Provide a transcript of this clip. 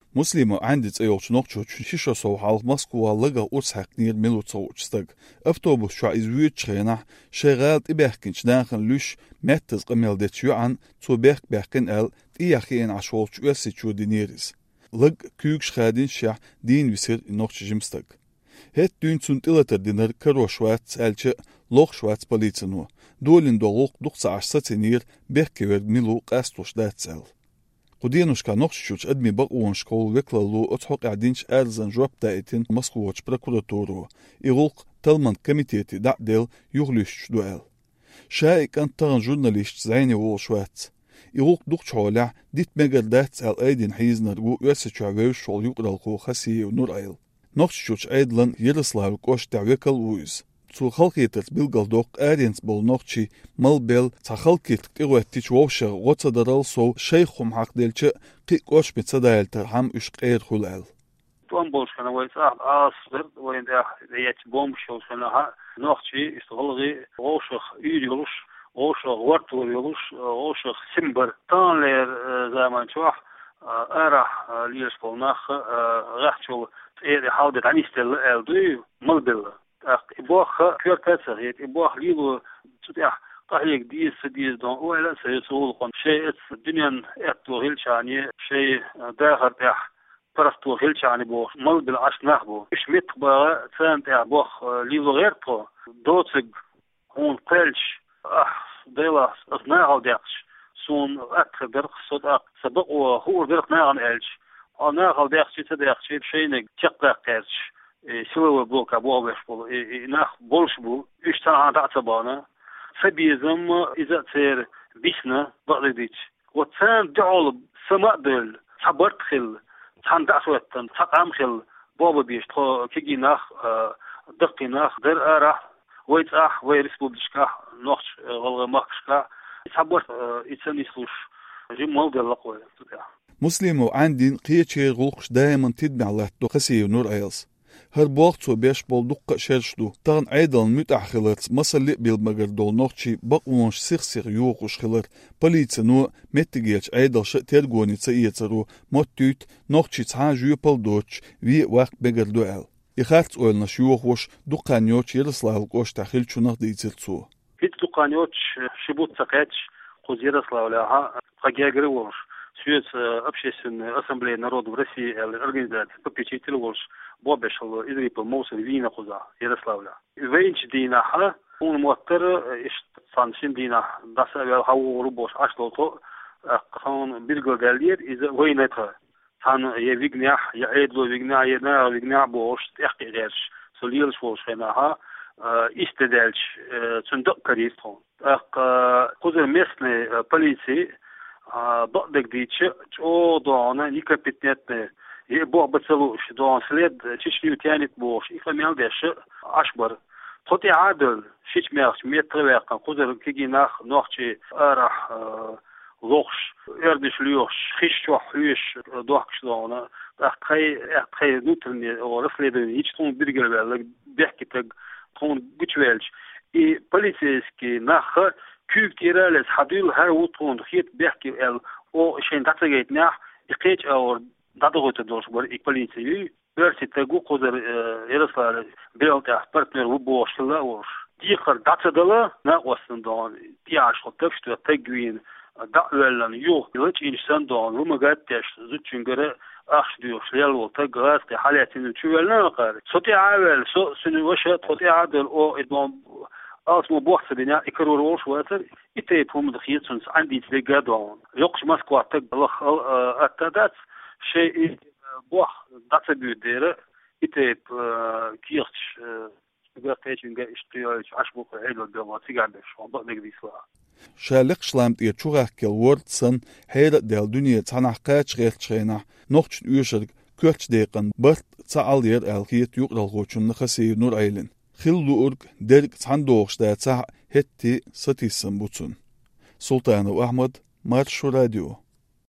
مسلمة عندي تأيوش نقطة شيشة صوحال مسكوة لغا أرسحق نير ملو تصوشتك أفتوبوس شو عزوية شخينح شغال إباحكنش داخل لوش ماتز قميل ديتشو عن تو بيحكن أل إياخين عشوالش ويسي شو دينيريز لغ كيوكش خادين شاح دين ويسير نقطة جمستك هت دين سنتلتر دينر كرو شوات سألش لوغ شوات بليتنو دولين دولوق دقصة عشسة نير بيحكيور ملو قاستوش دات سأل قدينوشكا نقشوش أدمي بقوان شكول وكلالو أتحق عدينش أرزان جواب دائتين مسكووش براكوراتورو إغلق تلمان كميتيتي دعديل يغلوش دوال شايك أن تغن جورناليش زعيني وولشوات إغلق دوقش حولع ديت مجر دات أل أيدين حيزنر ويسيشو عويوش شول يقرالقو خسيه ونور أيل نقشوش أيدلان يرسلاو كوش دعويكال ويز zu halkieter bilgaldok ääriens bol noqchi malbel ta halkiet qewetich wosha gotsadal so sheikhum haqdelche qiqosh mitsadalter ham ushqer khulal Tom bolshana waysa asr wayda yech bomb shosana noqchi istolgi woshach yulush woshach wartulush woshach simber tanler zaman chwach ara liespolnach rachol houdet anistel eldu malbel إبواخ كيرتاسر إبواخ ليلو تدع طهيك ديس دون ولا سيسول قن شيء الدنيا أتو هيلشاني شيء داخل تح برستو هيلشاني بوخ مال بالعش نخبو إيش متبا ثان تح بوخ ليلو غيرتو دوتسج هون قلش ديلا أثناء داقش سون أكبر صد سبق وهو درق ناعن إلش أنا قال داقش تداقش شيء تقدر قرش سوى بوك أبوه بيشبول ناخ بولشبول إشتاع دعتبانا سبيزم إذا تصير بيسنا بقلديش وتسان دعول سماء دل صبرت خل تان دعسوتن تقام خل بابا بيش تخو كيجي ناخ دقي ناخ در أرح ويتأح ويرسبوبلشكا نوخش غلغ مخشكا صبرت إتسان يسلوش جمال دل لقوة مسلم وعندين قيتشي غلقش دائما تدمع الله دقسي ونور أيلس هر بوقت بيش بول دقة شرشدو تغن عيدان متأخلت مسلق بالمجر دول نوخشي بقوانش سيخ يوقوش خلر بليتنو متجيش عيدال شئترقوني تسييترو موتوت نوخشي تحاجو يبال دوش وي وقت بجر دوال يخارت أولنا شيوخوش دقانيوش يرسلاهلقوش تخيلشو نغديترتسو هيت دقانيوش شبوت سقاتش خوز يرسلاهلها قاقياقري ورش سويت общественной ассамблеи народов России организации попечитель ворш بوبشل إدري بالموسم فينا خذا يرسلاولا وينش دينا ها هون موتر إيش صانشين دينا داس هاو روبوش أشلوتو قانون بيرجل دالير إذا وينتها كان يفيجنيح يعيدلو يفيجنيح بوش تحقق غيرش سليلش بوش هناها استدلش صندوق كريستون خذ местные полиции ضدك ديتش أو دعنا نيكابتنتنا يبوع بتسلوش دون سلاد تشليو تاني بوش إفهميال داش أشبر خطي عادل شيش ميرش متر واقع قدر كيجي ناخشي أرح لوخش إردش ليوش خيش وحوش دوحش دونا أخي نوترني أو رسلي هيش تون بيرجع بالك بيحكي تون بتشوالش بوليسيسكي ناخ كيف تيرالس حديل هر وطون خيط بيحكي أو شين تاتجيت ناح يقيت أو دادوغوت دوش بور إقباليتي برسي تاقو قدر يرسل بيلتاح بارتنر وبوش لاوش ديقر داتدلا ناقوستن دون دياش خطفشتو تاقوين دعوالن يوخ يلتش إنسان دون ومغاتيش زوتشنغر أخش ديوش ليلو تاقغاز دي حالياتين تشوالنا نقار سوتي عاول سنو وشات خطي عادل أو إدمان اسمو بوحث بنا إكرور وش واتر إتيبهم دخيت سنس عندي تلقى دون يقش ماسكوا تاق أتدات شيء بوح داتبيو ديره إتيب كيرتش بقيتشنجا إشتياج عشبوق عيلو دلوقتي قاعدش وضع نقدي سوا شالق شلامت يتشوغاك كالورد سن هيدا ديال دنيا تنحقات شغير تشغينا نوخش يوشرق كوكش ديقن برت تعال ير الكيت يقرال غوشن نخسي نور ايلن خلو أرق درق تحندوغش دا هتي ستيسن بوتسن سلطان أحمد مارشو راديو